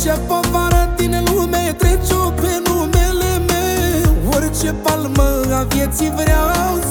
Orice povară din lume trece-o pe numele meu. Orice palmă a vieții vreau